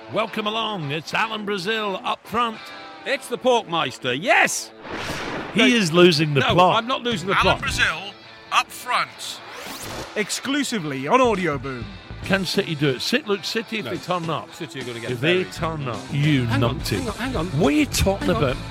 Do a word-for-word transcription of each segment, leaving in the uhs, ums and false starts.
Welcome along. It's Alan Brazil up front. It's the Porkmeister. Yes! He no, is losing the no, plot. I'm not losing the Alan plot. Brazil up front. Exclusively on Audio Boom. Can City do it? Sit, look, City if No. they turn up. City are going to get If they buried. turn up, you Hang on, numpty. hang on, hang on. What are you talking Hang on. about?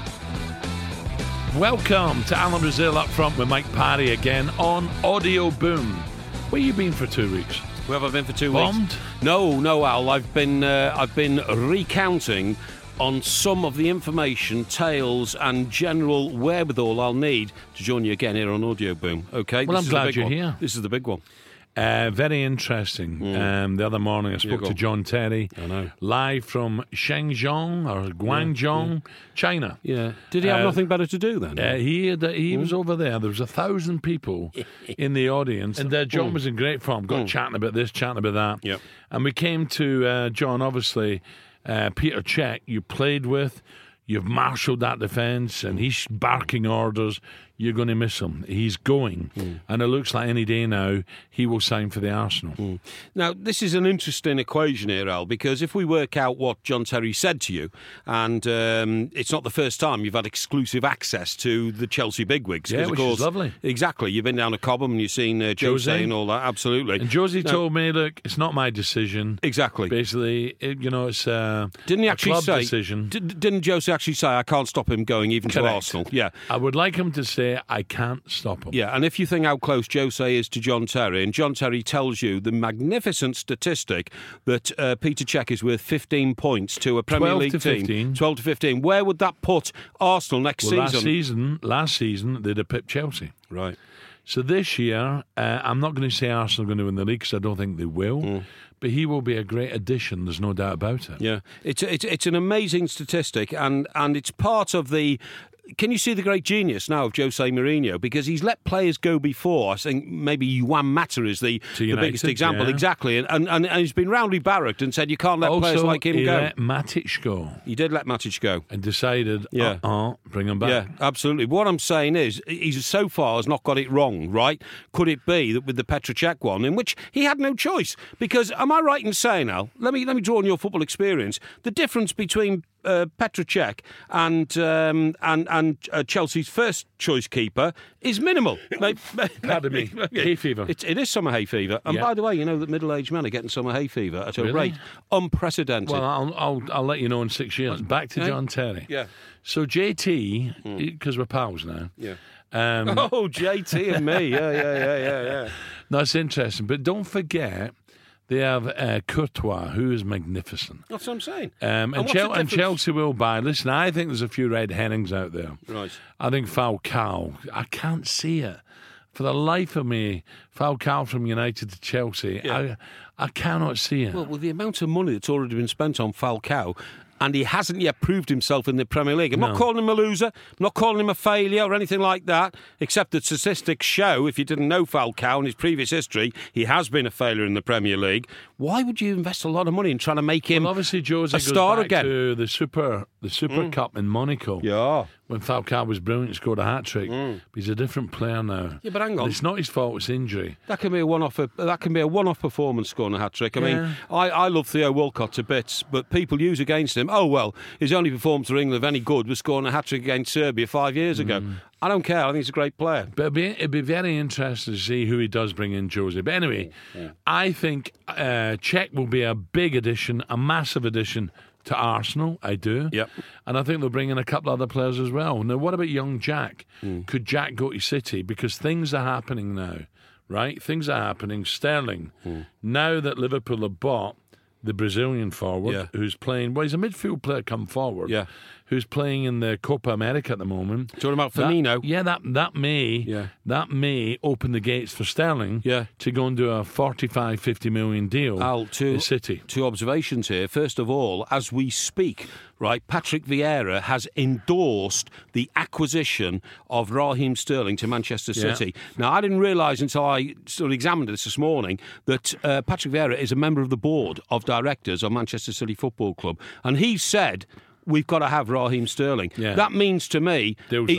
Welcome to Alan Brazil up front with Mike Parry again on Audio Boom. Where you been for two weeks? Where have I been for two Bombed? weeks? No, no, Al. I've been, uh, I've been recounting on some of the information, tales, and general wherewithal I'll need to join you again here on Audio Boom. Okay. Well, this I'm is glad the big you're one. here. This is the big one. Uh, very interesting. Um, the other morning I spoke go. to John Terry, I know. live from Shenzhen or Guangzhou, China. Yeah. Did he have Uh, nothing better to do then? Uh, he had, he was over there. There was a thousand people in the audience, and uh, John was in great form. Got chatting about this, chatting about that. Yep. And we came to uh, John. Obviously, uh, Peter Cech, you played with. You've marshalled that defence, and he's barking orders. You're going to miss him. He's going, Mm. and it looks like any day now he will sign for the Arsenal. Mm. Now, this is an interesting equation here, Al, because if we work out what John Terry said to you, and um, it's not the first time you've had exclusive access to the Chelsea bigwigs. Yeah, 'cause of which course, is lovely. Exactly. You've been down to Cobham and you've seen uh, Jose Jose. and all that. Absolutely. And Josie Now- told me, look, it's not my decision. Exactly. Basically, it, you know, it's uh, Didn't he a actually club say? decision. Did, didn't Jose actually say, I can't stop him going even to Correct. Arsenal? Yeah. I would like him to say, I can't stop him. Yeah, and if you think how close Jose is to John Terry, and John Terry tells you the magnificent statistic that uh, Peter Cech is worth fifteen points to a Premier twelve League to team, fifteen. twelve to fifteen, where would that put Arsenal next Well, season? last season, last season they'd have pipped Chelsea. Right. So this year, uh, I'm not going to say Arsenal are going to win the league because I don't think they will. But he will be a great addition. There's no doubt about it. Yeah, it's it's it's an amazing statistic, and and it's part of the. Can you see the great genius now of Jose Mourinho? Because he's let players go before. I think maybe Juan Mata is the, To the United, biggest example. yeah. Exactly. And, and and he's been roundly barracked and said you can't let players Also, like him he go. let Matic go He did let Matic go. and decided, Yeah. uh-uh, bring him back. Yeah, absolutely. What I'm saying is, he's so far has not got it wrong, right? Could it be that with the Petr Cech one, in which he had no choice? Because am I right in saying, Al? Let me let me draw on your football experience. The difference between uh, Petr Cech and um, and and uh, Chelsea's first choice keeper is minimal. Like, Pardon me. Hay fever. It, it is summer hay fever. And Yeah. by the way, you know that middle-aged men are getting summer hay fever at a Really? rate unprecedented. Well, I'll, I'll I'll let you know in six years. Back to Okay. John Terry. Yeah. So J T, because we're pals now. yeah. Um, Oh, J T and me. Yeah, yeah, yeah, yeah, yeah. That's interesting. But don't forget, they have uh, Courtois, who is magnificent. That's what I'm saying. Um, and, what's Chel- the and difference? Chelsea will buy. Listen, I think there's a few red herrings out there. Right. I think Falcao, I can't see it. For the life of me, Falcao from United to Chelsea, Yeah. I, I cannot see it. Well, with the amount of money that's already been spent on Falcao, and he hasn't yet proved himself in the Premier League. I'm No. not calling him a loser. I'm not calling him a failure or anything like that, except that statistics show, if you didn't know Falcao and his previous history, he has been a failure in the Premier League. Why would you invest a lot of money in trying to make him well, obviously, Jose a goes star back again? to the Super, the Super Cup in Monaco. Yeah. When Falcao was brilliant, scored a hat trick. But he's a different player now. Yeah, but hang on. And it's not his fault; it's injury. That can be a one-off. That can be a one-off performance scoring a hat trick. I Yeah. mean, I, I love Theo Walcott to bits, but people use against him. Oh well, his only performance for England of any good was scoring a hat trick against Serbia five years ago. I don't care. I think he's a great player. But it'd be, it'd be very interesting to see who he does bring in, Jose. But anyway, I think uh, Cech will be a big addition, a massive addition to Arsenal. I do. Yep. And I think they'll bring in a couple other players as well. Now, what about young Jack? Could Jack go to City? Because things are happening now, right? Things are happening. Sterling, now that Liverpool have bought the Brazilian forward, Yeah. who's playing, well, he's a midfield player come forward, Yeah. who's playing in the Copa America at the moment. Talking about That- Firmino. yeah, that that may Yeah. that may open the gates for Sterling Yeah. to go and do a forty-five, fifty million deal Al, to at City. Two observations here. First of all, as we speak, right, Patrick Vieira has endorsed the acquisition of Raheem Sterling to Manchester Yeah. City. Now, I didn't realise until I sort of examined this this morning that uh, Patrick Vieira is a member of the board of directors of Manchester City Football Club, and he said we've got to have Raheem Sterling. Yeah. That means to me, Deal's he- done.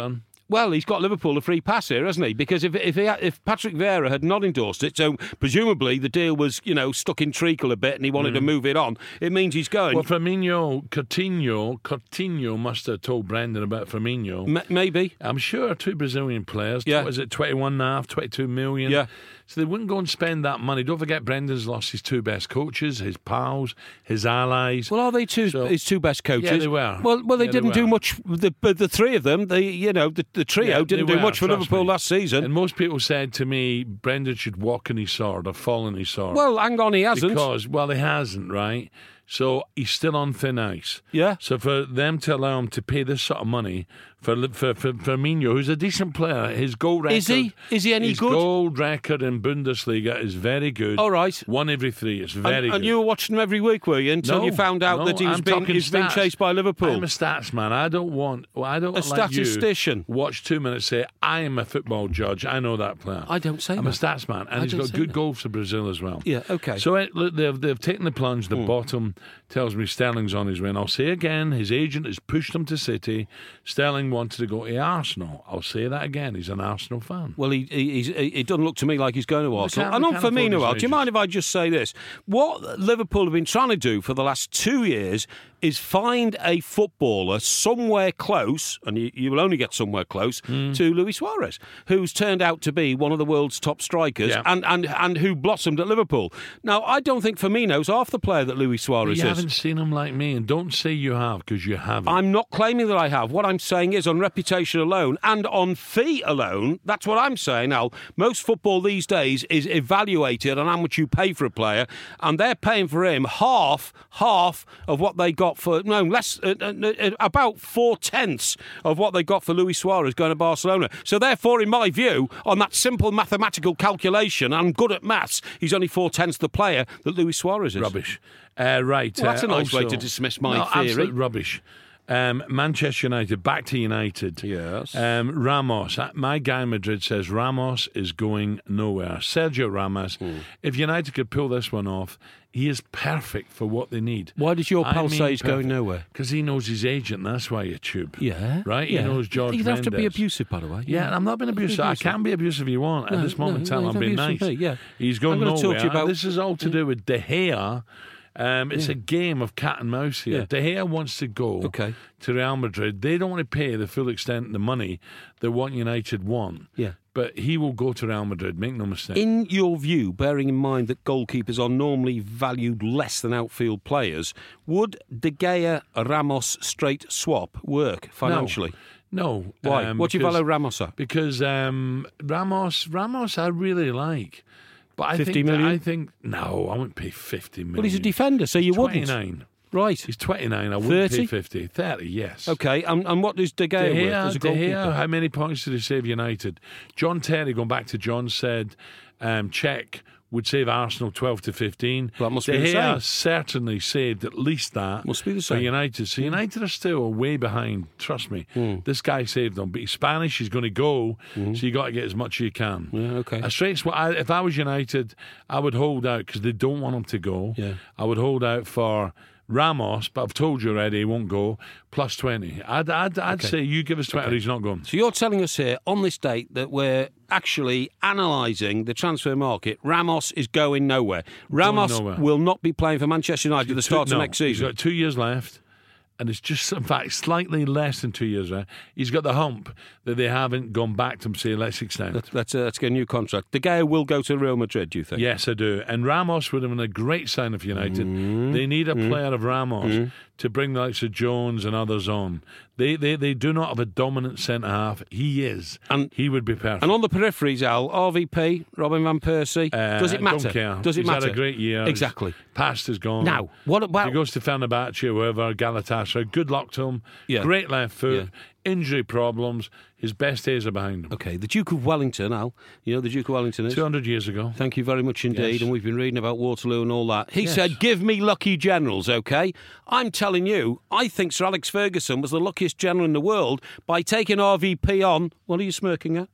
Well, he's got Liverpool a free pass here, hasn't he? Because if if, he, if Patrick Vieira had not endorsed it, so presumably the deal was, you know, stuck in treacle a bit and he wanted mm. to move it on, it means he's going. Well, Firmino, Coutinho, Coutinho must have told Brendan about Firmino. M- maybe. I'm sure two Brazilian players. Yeah. Was it twenty-one and a half, twenty-two million? Yeah. So they wouldn't go and spend that money. Don't forget, Brendan's lost his two best coaches, his pals, his allies. Well, are they two? So, his two best coaches? Yeah, they were. Well, well, they yeah, didn't they do much. The the three of them, the you know, the, the trio yeah, didn't do were, much for Liverpool me. last season. And most people said to me, Brendan should walk in his sword or fall in his sword. Well, hang on, he hasn't. Because, well, he hasn't, right? So he's still on thin ice. Yeah. So for them to allow him to pay this sort of money for for, for Firmino, who's a decent player, his goal record... Is he? Is he any his good? His goal record in Bundesliga is very good. All right. One every three. It's very and, good. And you were watching him every week, were you, until no, you found out no, that he was I'm being, he's being stats. chased by Liverpool? I'm a stats man. I don't want... Well, I don't a like statistician. You watch two minutes, say, I am a football judge. I know that player. I don't say I'm that. a stats man. And I he's don't got say good that. goals for Brazil as well. Yeah, okay. So it, look, they've, they've taken the plunge. The Mm. bottom tells me Sterling's on his way. And I'll say again, his agent has pushed him to City. Sterling wanted to go to Arsenal. I'll say that again. He's an Arsenal fan. Well, he, he, he's, it doesn't look to me like he's going to Arsenal. can't- And they on can't afford Firmino, his Al, do you wages. mind if I just say this? What Liverpool have been trying to do for the last two years is find a footballer somewhere close, and you, you will only get somewhere close, Mm. to Luis Suarez, who's turned out to be one of the world's top strikers Yeah. and, and, and who blossomed at Liverpool. Now, I don't think Firmino's half the player that Luis But Suarez you is. haven't seen him like me, and don't say you have, because you haven't. I'm not claiming that I have. What I'm saying is on reputation alone and on fee alone, that's what I'm saying, Al. Most football these days is evaluated on how much you pay for a player, and they're paying for him half, half of what they got for, no, less, uh, uh, uh, about four-tenths of what they got for Luis Suarez going to Barcelona. So therefore, in my view, on that simple mathematical calculation, I'm good at maths, he's only four-tenths the player that Luis Suarez is. Rubbish. Uh, right. Well, that's uh, a nice also, way to dismiss my no, theory. Absolute rubbish. Um, Manchester United, back to United. Yes. Um, Ramos, uh, my guy in Madrid says Ramos is going nowhere. Sergio Ramos, Hmm. if United could pull this one off, he is perfect for what they need. Why does your pal say he's going nowhere? Because he knows his agent, that's why you tube. Yeah. Right? Yeah. He knows George You'd have to be Mendes. abusive, by the way. Yeah, I'm not being abusive. I can be abusive if you want. No, At this moment in no, time, no, I'm don't being be nice. abusive, yeah. He's going I'm gonna nowhere. talk to you about- This is all to do with De Gea. Um, it's Yeah. a game of cat and mouse here. Yeah. De Gea wants to go Okay. to Real Madrid. They don't want to pay the full extent of the money that what United want. Yeah. But he will go to Real Madrid, make no mistake. In your view, bearing in mind that goalkeepers are normally valued less than outfield players, would De Gea Ramos straight swap work financially? No. Why? um, what do you because- value Ramos at? Because um, Ramos, Ramos, I really like. But I fifty think that- million? I think no, I wouldn't pay fifty million. Well, he's a defender, so you wouldn't. twenty-nine. Right. He's twenty-nine. I wouldn't thirty? pay fifty. thirty, yes. Okay, and, and what does De Gea De worth Gea, as a De goalkeeper? Gea, how many points did he save United? John Terry, going back to John, said um, Czech would save Arsenal twelve to fifteen. Well, that must De be the Gea same. certainly saved at least that. Must be the For same. United. So United are still way behind, trust me. Hmm. This guy saved them. But he's Spanish, he's going to go, so you got to get as much as you can. Yeah, okay. A straight sw- I, if I was United, I would hold out because they don't want him to go. Yeah. I would hold out for Ramos, but I've told you already he won't go, plus twenty. I'd, I'd, I'd Okay. say you give us twenty, he's not going. So you're telling us here on this date that we're actually analysing the transfer market. Ramos is going nowhere. Ramos nowhere. will not be playing for Manchester United at the start no, of next He's season. got two years left, and it's just, in fact, slightly less than two years left. He's got the hump that they haven't gone back to him, say, let's extend. Let's, let's, uh, let's get a new contract. De Gea will go to Real Madrid, do you think? Yes, I do. And Ramos would have been a great sign for United. Mm-hmm. They need a player of Ramos to bring the likes of Jones and others on. They they, they do not have a dominant centre half. He is. And- he would be perfect. And on the peripheries, Al, R V P, Robin Van Persie, Uh, does it matter? Don't care. Does it He's matter? had a great year. Exactly. His past is gone. Now, what If about... he goes to Fenerbahce, whoever, Galatasaray, good luck to him. Yeah. Great left foot. Yeah. Injury problems. His best days are behind him. Okay, the Duke of Wellington, Al. You know the Duke of Wellington is? two hundred years ago. Thank you very much indeed. Yes. And we've been reading about Waterloo and all that. He Yes. said, give me lucky generals, okay? I'm telling you, I think Sir Alex Ferguson was the luckiest general in the world by taking R V P on. What are you smirking at?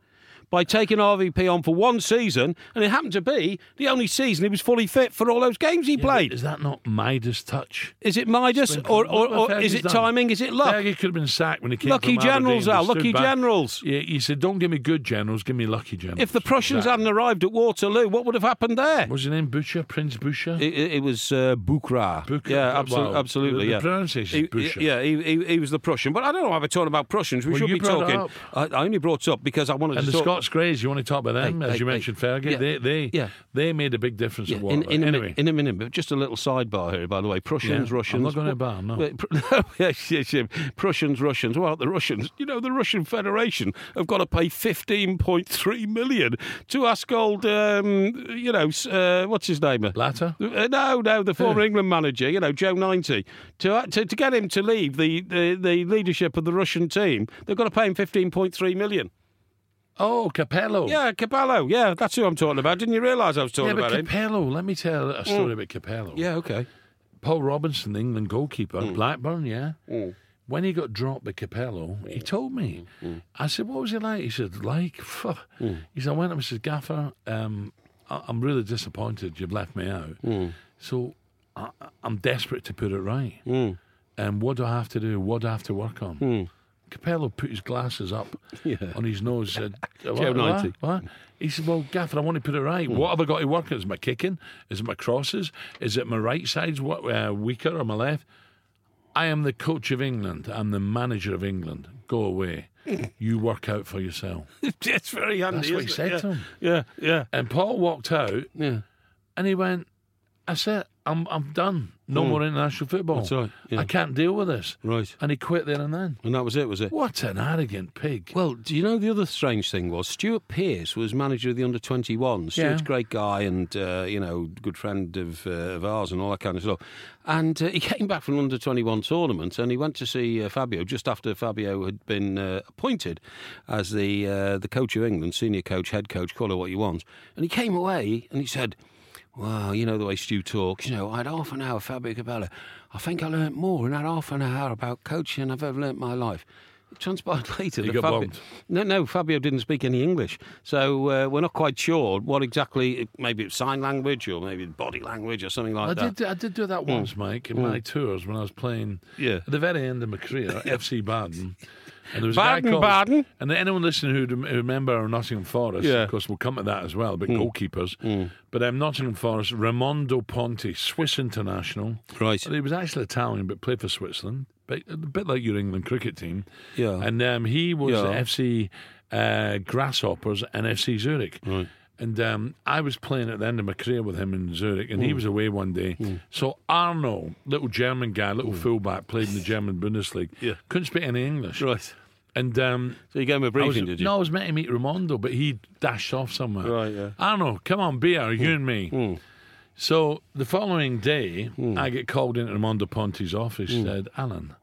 by taking R V P on for one season, and it happened to be the only season he was fully fit for all those games he Yeah, played. Is that not Midas touch? Is it Midas, or, or, or is it timing? Is it luck? Fergie could have been sacked when he came Lucky from generals, Aberdeen. Al. They stood Lucky back. generals. Yeah, he said, don't give me good generals, give me lucky generals. If the Prussians Exactly. hadn't arrived at Waterloo, what would have happened there? What was his name? Butcher? Prince Butcher? It, it, it was uh, Bukra. Bukra, Yeah, absolutely. well, absolutely the yeah. pronunciation He- is Butcher. Yeah, he, he, he was the Prussian. But I don't know why we're talking about Prussians. We Well, should you be brought it talking. up. I, I only brought it up because I wanted And to the talk. Scots Greys, you want to talk about them, Hey, as hey, you hey. mentioned, Fergie? Yeah. They, they, Yeah. they made a big difference Yeah, at in, Waterloo. in, a Anyway. minute, in a minute, but just a little sidebar here, by the way. Prussians, Yeah, Russians. I'm not going to bar, no. Wait, Pr- yes, yes, yes. Prussians, Russians. Well, the Russians, you know, the Russian Federation have got to pay fifteen point three million to ask old, um, you know, s- uh, what's his name? Blatter? Uh, no, no, the former England manager, you know, Joe ninety, to, to to get him to leave the, the, the leadership of the Russian team, they've got to pay him fifteen point three million. Oh, Capello. Yeah, Capello. Yeah, that's who I'm talking about. Didn't you realise I was talking Yeah, but about him? Capello, let me tell a story about Capello. Yeah, okay. Paul Robinson, the England goalkeeper, Blackburn, yeah. Mm. When he got dropped by Capello, he told me. I said, what was he like? He said, like, phew. He said, I went up and said, Gaffer, um, I- I'm really disappointed you've left me out. So I- I'm desperate to put it right. And what do I have to do? What do I have to work on? Capello put his glasses up Yeah. on his nose and said, Joe what, ninety. what? What? He said, well, Gaffer, I want to put it right. What have I got to work on? Is it my kicking? Is it my crosses? Is it my right side's what, uh, weaker or my left? I am the coach of England. I'm the manager of England. Go away. You work out for yourself. It's very handy. That's what he isn't it? said to him. Yeah, yeah, And Paul walked out yeah. and he went, that's it. I'm I'm done. No more international football. That's right, yeah. I can't deal with this. Right. And he quit there and then. And that was it, was it? What an arrogant pig. Well, do you know the other strange thing was Stuart Pearce was manager of the under twenty-ones. Stuart's Yeah. a great guy and, uh, you know, good friend of, uh, of ours and all that kind of stuff. And uh, he came back from an under twenty-one tournament and he went to see uh, Fabio just after Fabio had been uh, appointed as the uh, the coach of England, senior coach, head coach, call it what you want. And he came away and he said, wow, you know the way Stu talks, you know, I had half an hour with Fabio Capello. I think I learnt more in that half an hour about coaching than I've ever learnt in my life. It transpired later You that got Fabio... bombed. No, no, Fabio didn't speak any English. So uh, we're not quite sure what exactly, maybe it's sign language or maybe body language or something like I that. did I did do that once, Mike, in my tours when I was playing Yeah. at the very end of my career, F C Baden. And there was a guy Baden, called, Baden. And anyone listening who who remember Nottingham Forest, Yeah. of course, we'll come to that as well, but goalkeepers. But um, Nottingham Forest, Raimondo Ponti, Swiss international. Right. He was actually Italian, but played for Switzerland. But a bit like your England cricket team. Yeah. And um, he was Yeah. F C uh, Grasshoppers and F C Zurich. Right. And um, I was playing at the end of my career with him in Zurich, and he was away one day. So Arno, little German guy, little fullback, played in the German Bundesliga. Yeah. Couldn't speak any English. Right. And um, So you gave him a I briefing, was, did you? no, I was meant to meet Raimondo, but he dashed off somewhere. Right, yeah. Arno, come on, beer, you and me. So the following day, I get called into Raimondo Ponti's office. He said, Alan,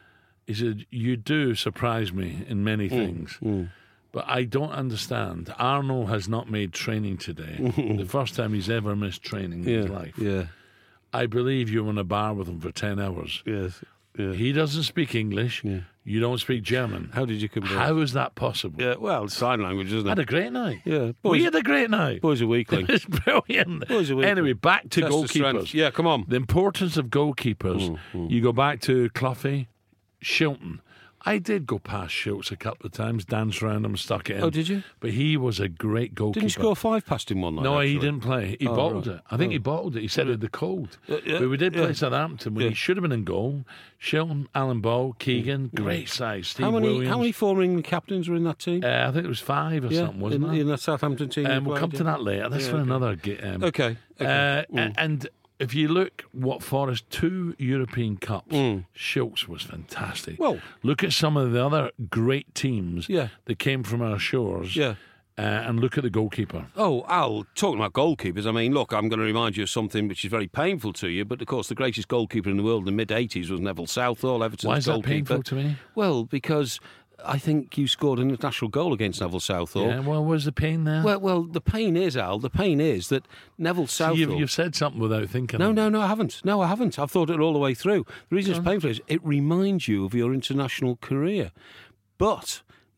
he said, you do surprise me in many things. But I don't understand. Arno has not made training today. The first time he's ever missed training in Yeah. his life. Yeah. I believe you were in a bar with him for ten hours. Yes. Yeah. He doesn't speak English. Yeah. You don't speak German. How did you compare? How is that possible? Yeah, well, it's sign language, isn't I had it? a great night. Yeah. We Boys, had a great night. boys are weakling. It's brilliant. Boys are weakling. Anyway, back to Test the strength. goalkeepers. Yeah, come on. The importance of goalkeepers. Mm, You go back to Cloughy, Shilton. I did go past Schultz a couple of times, danced around him, stuck it in. Oh, did you? But he was a great goalkeeper. Didn't you score five past him one night? No, he actually? didn't play. He Oh, bottled right. it. I think he bottled it. He said it had the cold. Uh, yeah, but we did play yeah. Southampton when Yeah. he should have been in goal. Shilton, Alan Ball, Keegan, great size. Steve How many? Williams. How many former England captains were in that team? Uh, I think it was five or yeah, something, wasn't in, it? in that Southampton team. you And we'll played, come yeah. to that later. That's Yeah, for okay. another game. Okay. okay. Uh, Mm. And if you look what Forest, two European Cups, Schultz was fantastic. Mm. Well- look at some of the other great teams Yeah. that came from our shores. Yeah. Uh, and look at the goalkeeper. Oh, Al, talking about goalkeepers, I mean, look, I'm going to remind you of something which is very painful to you, but of course, the greatest goalkeeper in the world in the mid eighties was Neville Southall, Everton's Why is that goalkeeper. painful to me? Well, because I think you scored an international goal against Neville Southall. Yeah, well, where's the pain there? Well, well, the pain is, Al, the pain is that Neville See, Southall... you've, you've said something without thinking. No, of it. no, no, I haven't. No, I haven't. I've thought it all the way through. The reason it's painful is it reminds you of your international career. But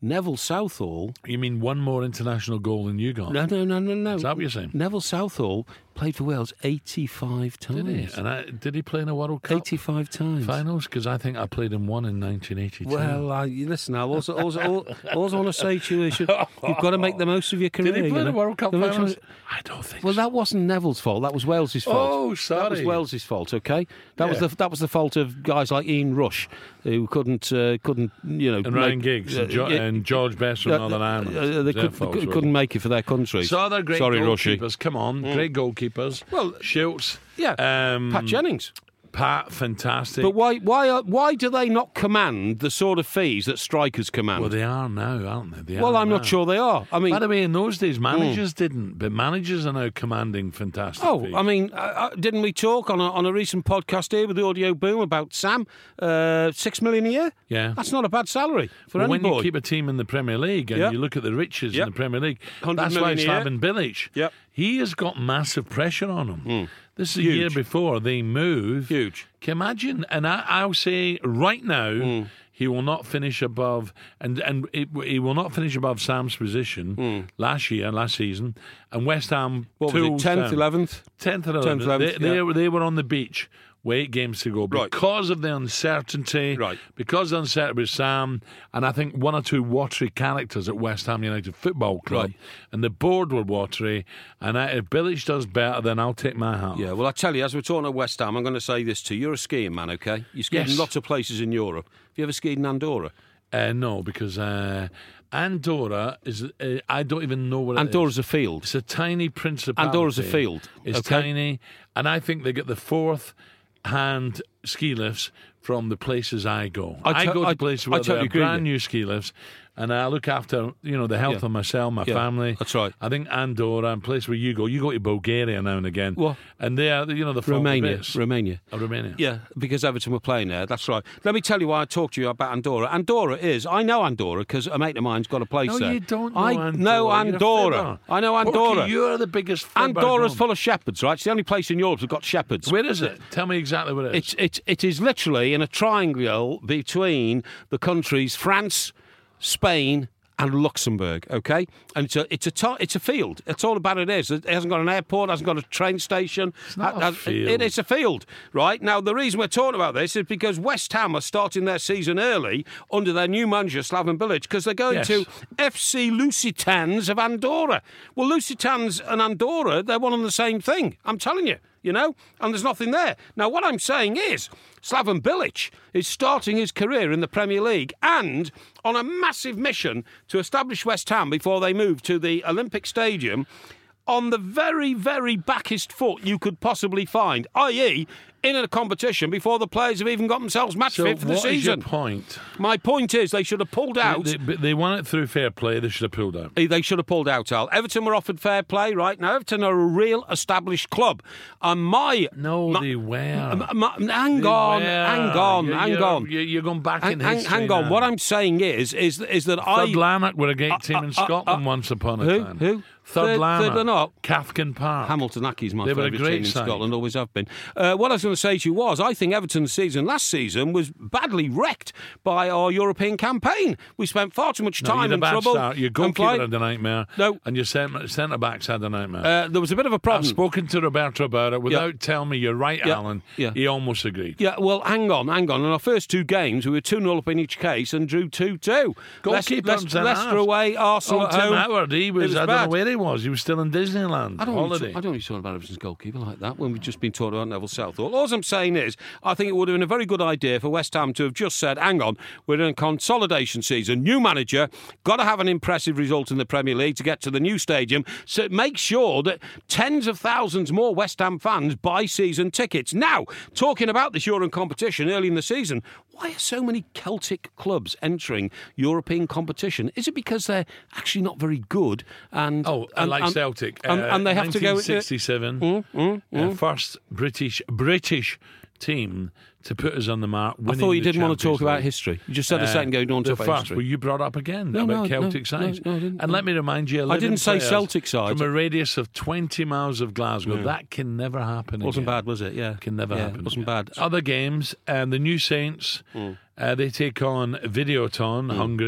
Neville Southall. You mean one more international goal than you got? No, no, no, no, no. Is that what you're saying? Neville Southall played for Wales eighty-five times. Did he? And I, did he play in a World Cup eighty-five times. finals? Because I think I played in one in nineteen eighty-two. Well, uh, you listen, Al, all, all, all, all I want to say to you is you, you've got to make the most of your career. Did he play you the know? World Cup The most- finals? I don't think Well, so. that wasn't Neville's fault. That was Wales's fault. Oh, sorry. That was Wales's fault. Okay, that was Yeah. the that was the fault of guys like Ian Rush, who couldn't uh, couldn't you know And Ryan make- Giggs and, uh, jo- yeah, and George Best from uh, Northern Ireland. uh, they Their could, faults, could, really. couldn't make it for their countries. So other great Sorry, Rushy. goalkeepers. Come on, great goalkeepers. Well, Schultz. Yeah, Um, Pat Jennings. Pat, fantastic. But why why are- why do they not command the sort of fees that strikers command? Well, they are now, aren't they? They Well, are I'm not now. sure they are. I mean, By the way, in those days, managers didn't, but managers are now commanding fantastic Oh, fees. I mean, uh, uh, didn't we talk on a, on a recent podcast here with the Audio Boom about Sam? Uh, six million a year? Yeah. That's not a bad salary for Well, any when boy. you keep a team in the Premier League and Yep. you look at the riches Yep. in the Premier League, one hundred that's why million a year. Slaven Bilic, Yep. he has got massive pressure on him. This is a Huge. year before they move. Huge. Can you imagine? And I, I'll say right now, he will not finish above, and and it, he will not finish above Sam's position last year, last season, and West Ham. What was it, tools tenth, down. eleventh? tenth and tenth, eleventh. eleventh, They, they, yeah. were- they were on the beach with eight games to go Right. because of the uncertainty. Right. Because of the uncertainty with Sam, and I think one or two watery characters at West Ham United Football Club, Right. and the board were watery. And I, if Bilic does better, then I'll take my hat. Yeah, well, I tell you, as we're talking about West Ham, I'm going to say this to you. You're a skiing man, okay? You skied in Yes. lots of places in Europe. Have you ever skied in Andorra? Uh, no, because uh, Andorra is. Uh, I don't even know what it Andorra's is. a field. It's a tiny principality. Andorra's a field, It's okay? tiny, and I think they get the fourth hand ski lifts from the places I go. I I, to- go to I- places I where totally there are agree with brand you. new ski lifts, and I look after you know the health Yeah. of myself, my Yeah, family. that's right. I think Andorra and place where you go. You go to Bulgaria now and again. What? And they are you know the fault Romania. bits. Romania. Oh, Romania. Yeah, because Everton were playing there. That's right. Let me tell you why I talked to you about Andorra. Andorra is, I know Andorra because a mate of mine's got a place No, there. you don't know I Andorra. know You're a Andorra. fibber. I know Andorra. Porky, you're the biggest fibber Andorra's known. full of shepherds, right? It's the only place in Europe that's got shepherds. Where is it? Tell me exactly where it is. It's, it's, it is literally in a triangle between the countries France, Spain, and Luxembourg, okay? And it's a it's a to- it's a field. That's all about it is. It hasn't got an airport, hasn't got a train station. It's not a field. It is a field, right? Now, the reason we're talking about this is because West Ham are starting their season early under their new manager, Slaven Bilic, because they're going Yes. to F C Lusitans of Andorra. Well, Lusitans and Andorra, they're one and the same thing. I'm telling you. You know, and there's nothing there. Now, what I'm saying is, Slaven Bilic is starting his career in the Premier League and on a massive mission to establish West Ham before they move to the Olympic Stadium on the very, very backest foot you could possibly find, that is, in a competition before the players have even got themselves match so fit for the what is your season. point? My point is, they should have pulled out. They, they, they won it through fair play. They should have pulled out. They should have pulled out, Al. Everton were offered fair play, right? Now, Everton are a real established club. And my... No, my, they were. m- m- hang They on, were. hang on, You're- hang you're- on. You're, you're going back Hang, in hang, history hang on. now. What I'm saying is, is, is that I... Third Lanark were a great team in uh, Scotland uh, once upon a who? time. Who? Third, Third- Lanark. Third Lanark? Cathkin Park. Hamilton Accies, my They were a favourite great team in side. Scotland, always have been. Uh, what I was going to say to you was, I think Everton's season last season was badly wrecked by our European campaign. We spent far too much No, time you had a and bad trouble. start. Your and goalkeeper playing- had a nightmare. No. And your centre, centre backs had a nightmare. Uh, there was a bit of a I've problem. spoken to Roberto about it. Without telling me you're right, Yeah. Alan, Yeah. he almost agreed. Yeah, well, hang on, hang on. In our first two games, we were two nil up in each case and drew two two. Goalkeeper Leicester, and Leicester half. away, Arsenal Oh, at Tim home. Howard, he was, was I don't bad. know where he was. He was still in Disneyland. I don't, want holiday. to, I don't want to talk about Everton's goalkeeper like that when we've just been talking about Neville Southall. All I'm saying is, I think it would have been a very good idea for West Ham to have just said, hang on, we're in a consolidation season, new manager, got to have an impressive result in the Premier League to get to the new stadium, so make sure that tens of thousands more West Ham fans buy season tickets. Now, talking about this Euro competition early in the season, why are so many Celtic clubs entering European competition? Is it because they're actually not very good? And Oh, and, like and- Celtic. and, uh, and they have to go. nineteen sixty-seven, Mm, mm, mm. uh, first British British team to put us on the mark. I thought you didn't want to talk about history. You just said a second ago you don't want to the talk about first, history. well, you brought up again No, about no, Celtic no, sides. no, no, I didn't. And let me remind you, I didn't say players Celtic sides. from a radius of twenty miles of Glasgow. That can never happen. Wasn't again. bad, was it? Yeah, Can never yeah, happen. Wasn't bad. Other games, and the New Saints, uh, they take on Videoton, Hungary.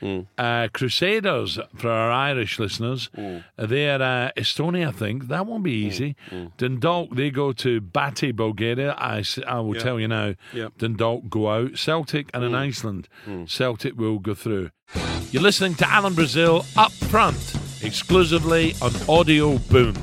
Mm. Uh, Crusaders, for our Irish listeners, Mm. they're uh, Estonia, I think. That won't be easy. Mm. Dundalk, they go to Bati, Bulgaria. I, s- I will Yeah. tell you now, Yeah. Dundalk go out. Celtic and in Iceland, Mm. Celtic will go through. You're listening to Alan Brazil Up Front, exclusively on Audio Boom.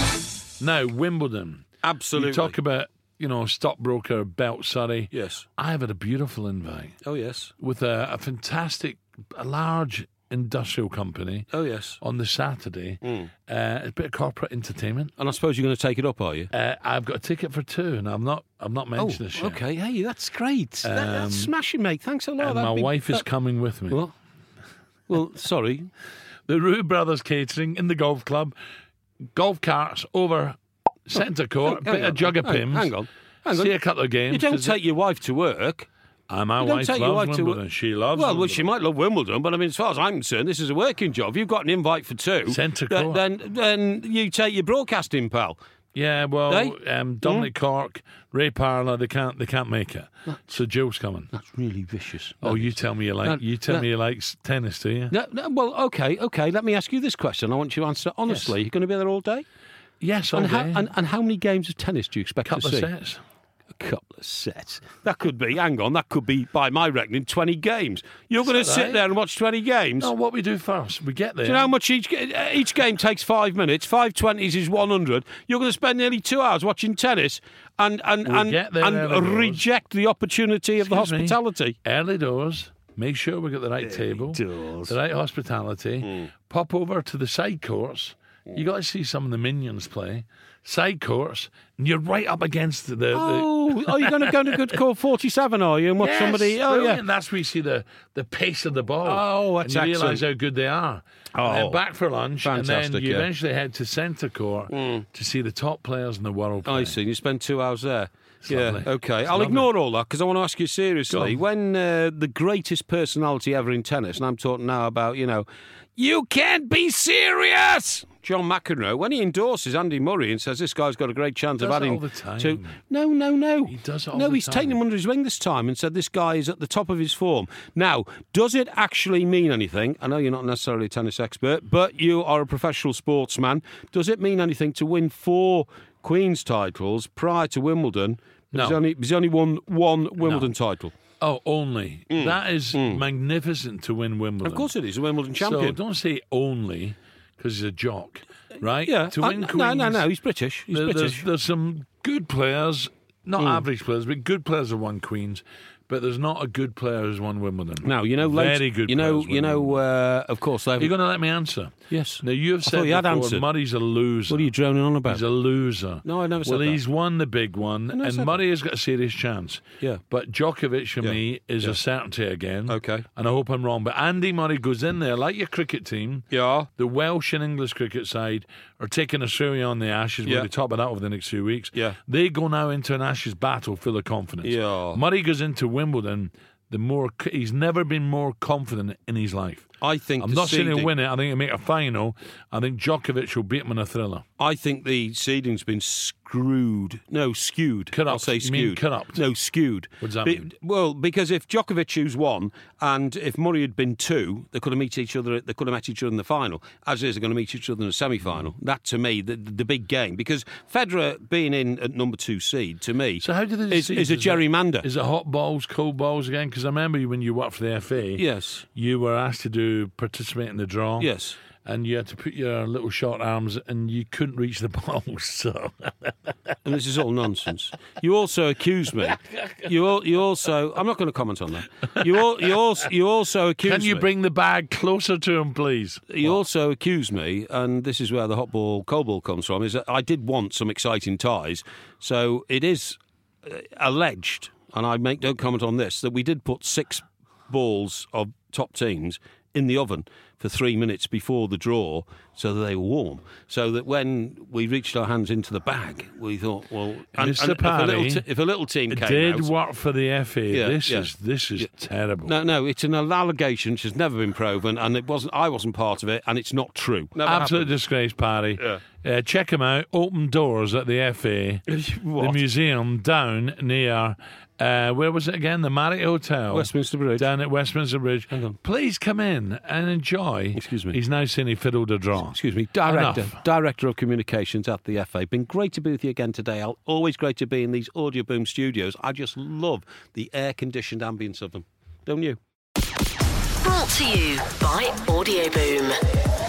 Now, Wimbledon. Absolutely. You talk about, you know, stockbroker Belt Surrey. Yes. I've had a beautiful invite Oh, yes. with a, a fantastic, a large industrial company Oh, yes. on the Saturday. Mm. Uh, a bit of corporate entertainment. And I suppose you're going to take it up, are you? Uh, I've got a ticket for two, and I'm not. I'm not mentioned this yet. okay. Hey, that's great. That- that's Um, smashing, mate. Thanks a lot. And That'd my be- wife is that- coming with me. Well, well, sorry. The Rue Brothers Catering in the golf club, golf carts over centre court, Hang- hang bit of on, jug of hang- pims. Hang on. Hang on. See a couple of games. You don't 'cause take your wife to work. Uh, my you don't wife take your loves wife to Wimbledon. work. She loves Well, well, Wimbledon. she might love Wimbledon, but I mean, as far as I'm concerned, this is a working job. If you've got an invite for two, Centre th- court. then then you take your broadcasting pal. Yeah, well, Hey? um, Dominic Cork, Ray Parlour, they can't, they can't make it. So Jill's coming. That's really vicious. Oh, you tell me you like, No, you tell no. me you like s- tennis, do you? No, no, well, okay, okay. Let me ask you this question. I want you to answer honestly. You're going to be there all day? Yes, all and, how, day. and, and how many games of tennis do you expect couple to of see? sets. A couple of sets. That could be, hang on, that could be, by my reckoning, twenty games. You're going to that sit right? there and watch twenty games? No, what we do first, we get there. Do you know how much each ga- each game takes? Five minutes. Five twenties is one hundred. You're going to spend nearly two hours watching tennis and and We'll and, get there, and early doors. reject the opportunity of the Excuse me. hospitality. Early doors. Make sure we get the right table, doors. the right hospitality. Pop over to the side courts. You got to see some of the minions play. Side courts, and you're right up against the. the Oh, are you going to go to Good Call forty-seven? Are you and watch Yes, somebody? Oh brilliant. yeah. That's where you see the, the pace of the ball. Oh, that's and you realise excellent. how good they are. Oh, and then back for lunch, and fantastic, then you yeah. eventually head to centre court to see the top players in the world play. I see. You spend two hours there. yeah. lovely. Okay. It's I'll lovely. ignore all that because I want to ask you seriously. Go When uh, the greatest personality ever in tennis, and I'm talking now about, you know, you can't be serious. John McEnroe, when he endorses Andy Murray and says this guy's got a great chance He of does it adding all the time. to no, no, no, He does it all no, the he's taken time. him under his wing this time and said this guy is at the top of his form. Now, does it actually mean anything? I know you're not necessarily a tennis expert, but you are a professional sportsman. Does it mean anything to win four Queen's titles prior to Wimbledon? No. He's only, he's only won one Wimbledon title. Oh, only. That is magnificent to win Wimbledon. Mm. Of course it is, a Wimbledon So champion. don't say only, because he's a jock, right? yeah, To I- win no, Queens, no, no, he's British. He's there- there's, British. there's some good players, not average players, but good players have won Queens. But there's not a good player who's won Wimbledon. Now you know, late, very good. You know, players you win know. Wimbledon. Uh, of course, they've. You're going to let me answer? Yes. Now you have I said thought you had before, answered. Murray's a loser. What are you droning on about? He's a loser. No, I never said well, that. he's won the big one, never and said Murray has got a serious chance. Yeah. But Djokovic for Yeah. me is Yeah. a certainty again. Okay. And I hope I'm wrong. But Andy Murray goes in there like your cricket team. Yeah. The Welsh and English cricket side are taking Australia on the Ashes. Yeah. We'll be top of that over the next few weeks. Yeah. They go now into an Ashes battle full of confidence. Yeah. Murray goes into Wimbledon. The more he's never been more confident in his life. I think I'm the not saying he'll seeding- win it. I think he'll make a final. I think Djokovic will beat him in a thriller. I think the seeding's been screwed. No, skewed. Corrupt. I'll say You skewed. mean corrupt? No, skewed. What does that Be- mean? Well, because if Djokovic who's one, and if Murray had been two, they could have met each other. They could have met each other in the final. As is, they're going to meet each other in the semi-final. That to me, the, the big game, because Federer being in at number two seed to me, So how do they is, see is a it? gerrymander. Is it hot balls, cold balls again? Because I remember you when you worked for the F A. Yes. You were asked to do participate in the draw. Yes. And you had to put your little short arms, and you couldn't reach the balls. So And this is all nonsense. You also accuse me. You al- you also. I'm not going to comment on that. You all, you also you also accuse can you me. bring the bag closer to him, please? You also accuse me, and this is where the hot ball, cold ball comes from, is that I did want some exciting ties. So it is uh, alleged, and I make no comment on this, that we did put six balls of top teams in the oven for three minutes before the draw so that they were warm. So that when we reached our hands into the bag, we thought, well... And, Mister and if, a little Parry t- if a little team came Did out... work for the F A. Yeah, this yeah. is this is terrible. No, no, it's an allegation which has never been proven, and it wasn't. I wasn't part of it, and it's not true. Never Absolute disgrace, Parry. Yeah. Uh, check him out. Open doors at the F A, the What? museum down near Uh, where was it again? The Marriott Hotel. Westminster Bridge. Down at Westminster Bridge. Hang on. Please come in and enjoy. Excuse me. He's now saying he fiddled a draw. Excuse me, Director Enough. Director of Communications at the F A. Been great to be with you again today, Al. Always great to be in these Audio Boom studios. I just love the air-conditioned ambience of them. Don't you? Brought to you by Audio Boom.